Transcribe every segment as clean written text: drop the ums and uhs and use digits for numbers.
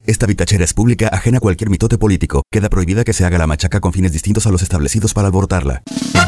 Esta vitachera es pública, ajena a cualquier mitote político. Queda prohibida que se haga la machaca con fines distintos a los establecidos para alborotarla.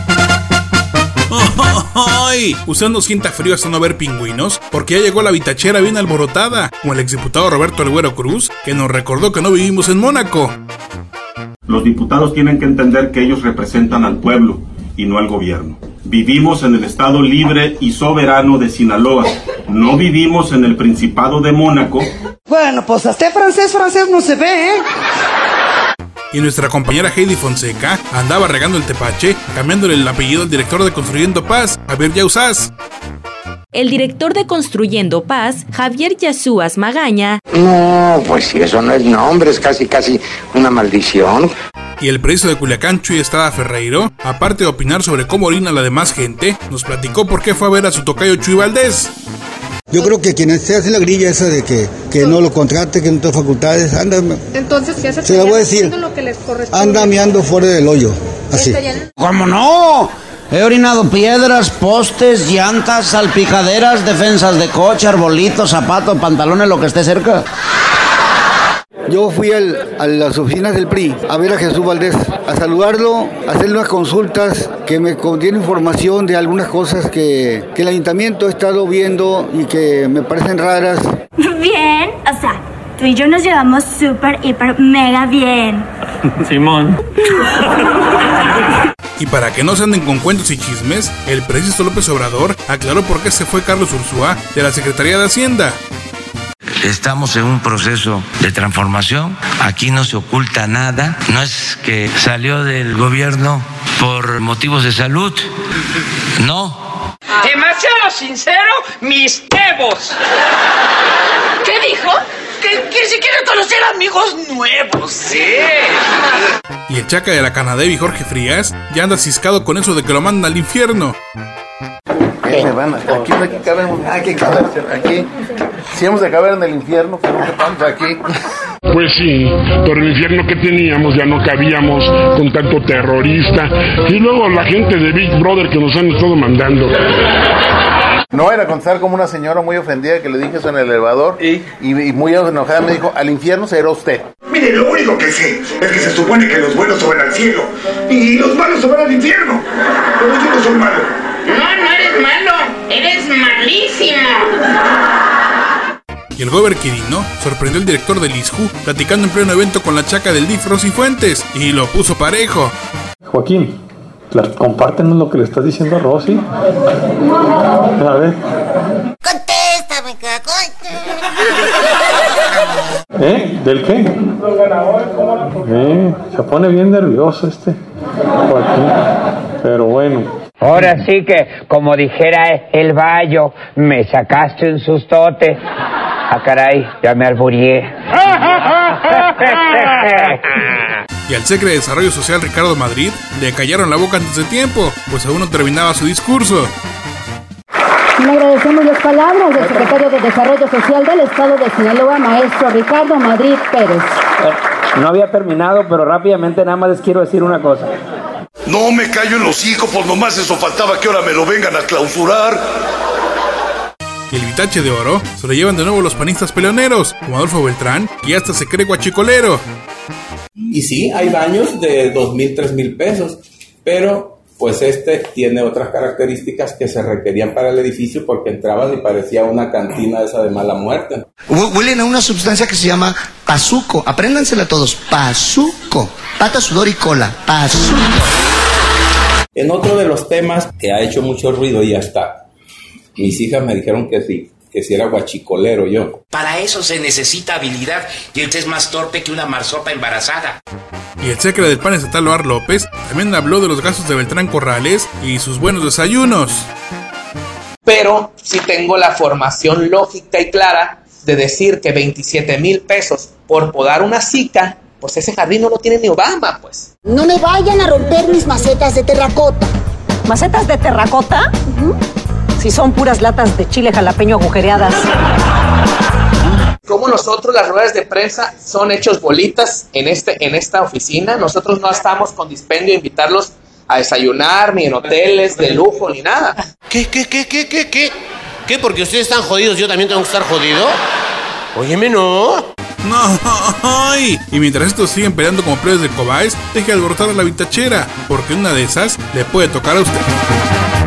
¡Ay! ¿Usted no sienta frío hasta no ver pingüinos? Porque ya llegó la vitachera bien alborotada, como el exdiputado Roberto El Güero Cruz, que nos recordó que no vivimos en Mónaco. Los diputados tienen que entender que ellos representan al pueblo y no al gobierno. Vivimos en el estado libre y soberano de Sinaloa. No vivimos en el Principado de Mónaco. Bueno, pues hasta francés no se ve, ¿eh? Y nuestra compañera Heidi Fonseca andaba regando el tepache, cambiándole el apellido al director de Construyendo Paz, Javier Yauzás. El director de Construyendo Paz, Javier Yauzás Magaña. No, pues si eso no es nombre, es casi una maldición. Y el preso de Culiacán, Chuy Estrada Ferreiro, aparte de opinar sobre cómo orina la demás gente, nos platicó por qué fue a ver a su tocayo Chuy Valdés. Yo creo que quien se hace la grilla esa de que no lo contrate, que no tiene facultades, anda. Entonces, ¿qué hace? Se lo voy a decir, lo que les corresponde. Anda meando fuera del hoyo, así. ¿Cómo no? He orinado piedras, postes, llantas, salpicaderas, defensas de coche, arbolitos, zapatos, pantalones, lo que esté cerca. Yo fui a las oficinas del PRI a ver a Jesús Valdés, a saludarlo, a hacerle unas consultas que me contienen información de algunas cosas que el ayuntamiento ha estado viendo y que me parecen raras. Bien, o sea, tú y yo nos llevamos súper, hiper, mega bien. Simón. Y para que no se anden con cuentos y chismes, el presidente López Obrador aclaró por qué se fue Carlos Ursúa de la Secretaría de Hacienda. Estamos en un proceso de transformación, aquí no se oculta nada, no es que salió del gobierno por motivos de salud, no. Demasiado sincero, mis evos. ¿Qué dijo? Que si quiere conocer amigos nuevos, sí. Y el chaca de la Canadevi, Jorge Frías, ya anda ciscado con eso de que lo mandan al infierno. Aquí no hay que caber, aquí. Si hemos de caber en el infierno, pero no quepamos aquí. Pues sí, por el infierno que teníamos ya no cabíamos con tanto terrorista. Y luego la gente de Big Brother que nos han estado mandando. No era contar como una señora muy ofendida que le dije eso en el elevador y muy enojada me dijo, al infierno se irá usted. Mire, lo único que sé es que se supone que los buenos suben al cielo y los malos suben al infierno. Pero yo no soy malo. No eres malo, eres malísimo. Y el gober Quirino sorprendió al director del ISJU platicando en pleno evento con la chaca del DIF Rosy Fuentes y lo puso parejo. Joaquín, compártenos lo que le estás diciendo a Rosy. A ver. Contéstame, cacote. ¿Del qué? Se pone bien nervioso Joaquín. Pero bueno. Ahora sí que, como dijera el Bayo, me sacaste un sustote. Ah, caray, ya me alburié. Y al secretario de Desarrollo Social Ricardo Madrid le callaron la boca antes de tiempo, pues aún no terminaba su discurso. Le agradecemos las palabras del secretario de Desarrollo Social del Estado de Sinaloa, maestro Ricardo Madrid Pérez. No había terminado, pero rápidamente nada más les quiero decir una cosa. No me callo en los hijos, pues nomás eso faltaba que ahora me lo vengan a clausurar. Y el vitache de oro se lo llevan de nuevo los panistas peleoneros, como Adolfo Beltrán, que hasta se cree guachicolero. Y sí, hay baños de 2,000, 3,000 pesos, pero pues tiene otras características que se requerían para el edificio porque entrabas y parecía una cantina esa de mala muerte. Huelen a una sustancia que se llama pazuco. Apréndansela todos. Pazuco. Pata, sudor y cola. Pazuco. En otro de los temas que ha hecho mucho ruido y hasta mis hijas me dijeron que sí era guachicolero yo. Para eso se necesita habilidad y usted es más torpe que una marsopa embarazada. Y el secretario del PAN estatal Loar López también habló de los gastos de Beltrán Corrales y sus buenos desayunos. Pero sí tengo la formación lógica y clara de decir que 27,000 pesos por podar una zika, pues ese jardín no lo tiene ni Obama, pues. No me vayan a romper mis macetas de terracota. ¿Macetas de terracota? Si son puras latas de chile jalapeño agujereadas. Como nosotros las ruedas de prensa son hechos bolitas en esta oficina, nosotros no estamos con dispendio de invitarlos a desayunar, ni en hoteles de lujo, ni nada. ¿Qué? ¿Qué? ¿Porque ustedes están jodidos, yo también tengo que estar jodido? Óyeme, no. ¡No! ¡Ay! Y mientras estos siguen peleando como plebes de Cobáez, deje de alborotar a la vitachera, porque una de esas le puede tocar a usted.